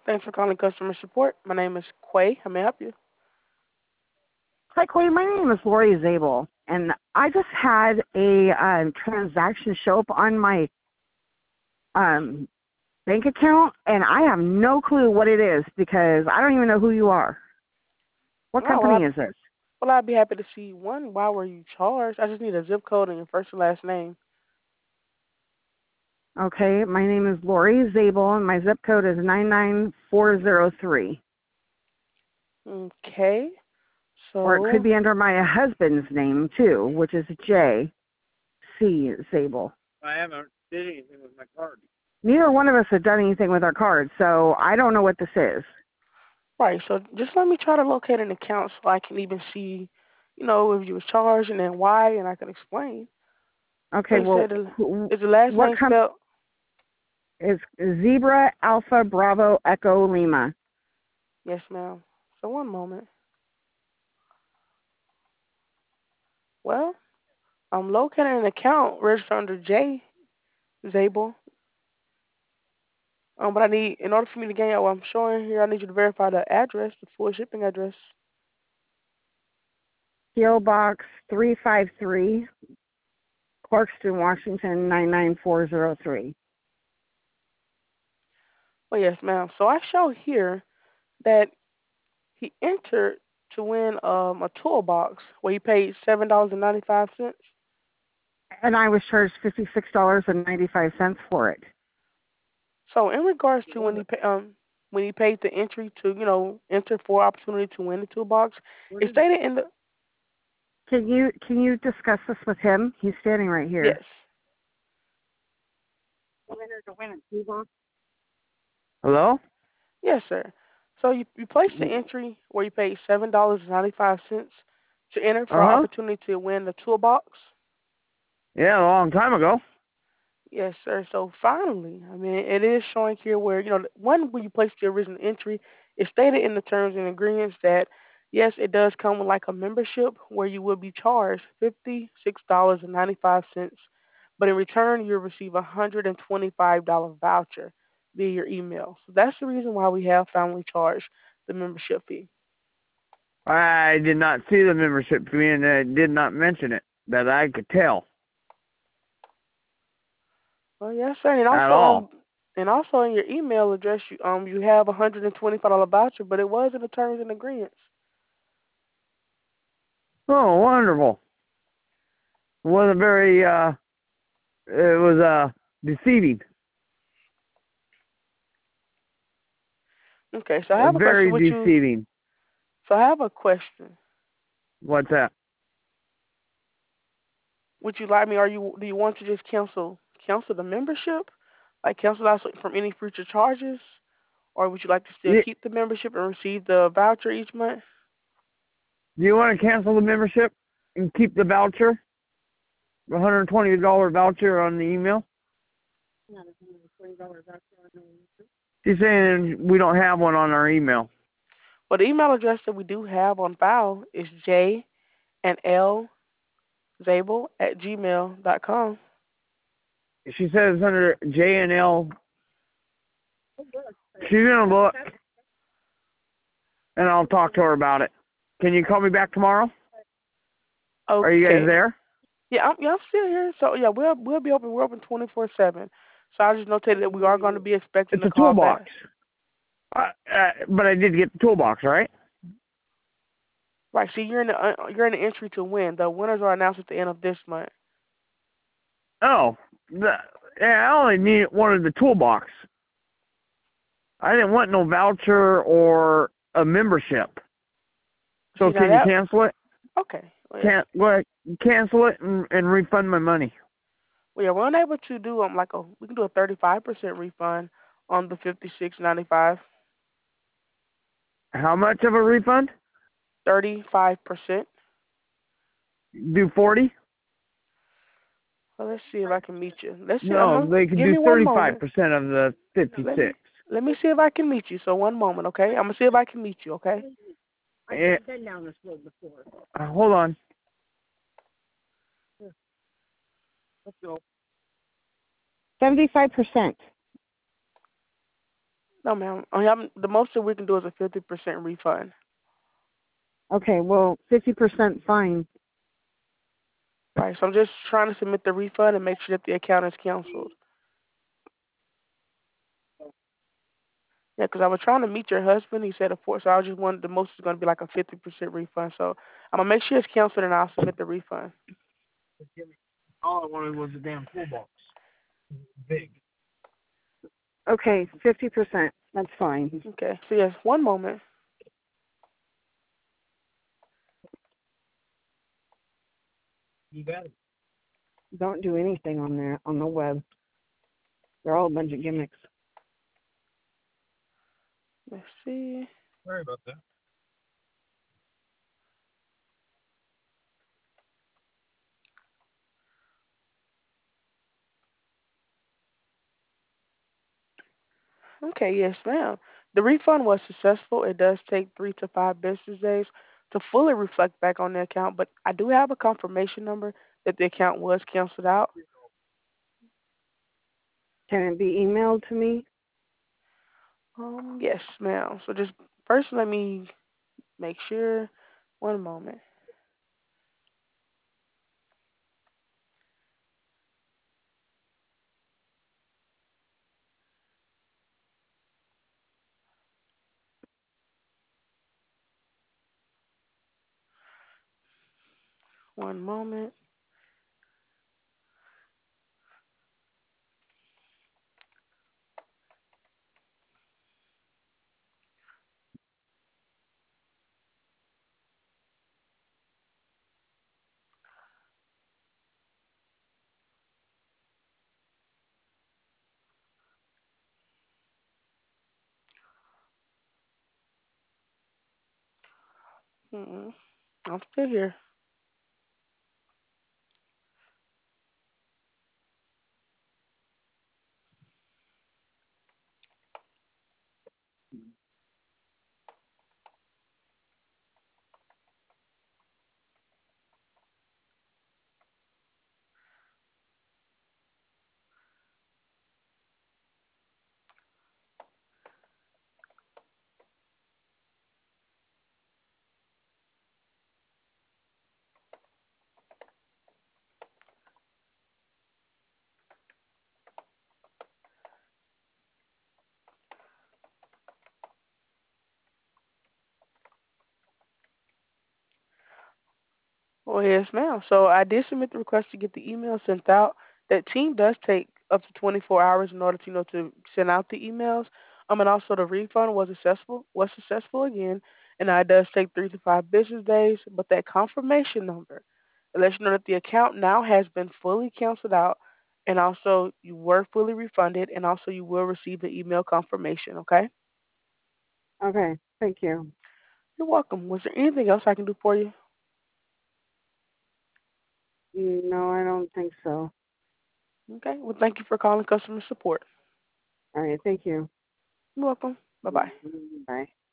Thanks for calling customer support. My name is Quay. How may I help you? Hi, Corey. My name is Lori Zabel, and I just had a transaction show up on my um, bank account, and I have no clue what it is because I don't even know who you are. What Oh, well, company is this? I'd be happy to see one. Why were you charged? I just need a zip code and your first and last name. Okay, my name is Lori Zabel, and my zip code is 99403. Okay. Or it could So, be under my husband's name, too, which is J.C. Zabel. I haven't did anything with my card. Neither one of us have done anything with our cards, so I don't know what this is. right. So just let me try to locate an account so I can even see, if you was charged and then why, and I can explain. So Okay, you well, said, is the last what name spelled? is Zebra Alpha Bravo Echo Lima? Yes, ma'am. So one moment. Well, I'm locating an account registered under J. Zabel. But in order for me to gain out what I'm showing here, I need you to verify the address, the full shipping address. PO Box 353, Clarkston, Washington 99403. Oh, yes, ma'am. So I show here that he entered to win a toolbox where he paid $7.95. And I was charged $56.95 for it. So in regards to when he paid the entry to enter for opportunity to win the toolbox, it stated in the Can you discuss this with him? He's standing right here. yes. Hello? Yes, sir. So you placed the entry where you paid $7.95 to enter for Uh-huh. opportunity to win the toolbox. Yeah, a long time ago. Yes, sir. So finally, I mean, it is showing here where, when you place the original entry, it stated in the terms and agreements that, yes, it does come with like a membership where you will be charged $56.95, but in return, you'll receive a $125 voucher via your email. So that's the reason why we have finally charged the membership fee. I did not see the membership fee and it did not mention it, that I could tell Well, yes, sir. And at also, all. in your email address, you have a $125 voucher, but it was in the terms and agreements. Oh, wonderful. It wasn't very, it was, deceiving. Okay, so I have a question Very with you. deceiving. So I have a question. What's that? Would you like me? Do you want to just cancel the membership, like cancel out from any future charges, or would you like to still You, keep the membership and receive the voucher each month? do you want to cancel the membership and keep the voucher? The $120 voucher on the email? She's saying we don't have one on our email. Well, the email address that we do have on file is J and L Zabel at gmail.com. She says under J&L. She's going to look, and I'll talk to her about it. Can you call me back tomorrow? Okay. Are you guys there? I'm still here. So yeah, we'll be open. We're open 24/7. So I just notated that we are going to be expecting It's a a call toolbox. back. But I did get the toolbox, right? Right. See, you're in the entry to win. The winners are announced at the end of this month. Oh, I only wanted the toolbox. I didn't want no voucher or a membership. So See, now can you that cancel it? okay. Well, Cancel it and refund my money. yeah, we're unable to do we can do a 35% refund on the 56.95. How much of a refund? 35%. Do 40? Well, let's see if I can meet you. Let's see. No, they can Give do me one moment. 35% of the Let me 56. let me see if I can meet you. So one moment, okay? I'm gonna see if I can meet you, okay? Eh, hold on. Let's go. 75%. No, ma'am. The most that we can do is a 50% refund. Okay, well, 50% fine. Right. So I'm just trying to submit the refund and make sure that the account is canceled. Yeah, because I was trying to meet your husband. He said a four, so I just wanted the most is going to be like a 50% refund. So I'm gonna make sure it's canceled and I'll submit the refund. All I wanted was a damn toolbox. Big. Okay, 50%. That's fine. Okay. So yes, one moment. You got it. Don't do anything on there on the web. They're all a bunch of gimmicks. Let's see. Sorry about that. Okay. Yes, ma'am. The refund was successful. It does take 3 to 5 business days to fully reflect back on the account, but I do have a confirmation number that the account was canceled out. Can it be emailed to me? Yes, ma'am. So just first, let me make sure. One moment. One moment. Mm-mm. I'm still here. Well, yes, ma'am. So I did submit the request to get the email sent out. That team does take up to 24 hours in order to to send out the emails. And also the refund was successful again, and it does take 3 to 5 business days. But that confirmation number, it lets you know that the account now has been fully canceled out, and also you were fully refunded, and also you will receive the email confirmation. Okay. Okay, thank you. You're welcome. Was there anything else I can do for you? No, I don't think so. Okay. Well, thank you for calling customer support. All right, thank you. You're welcome. Bye bye. Bye.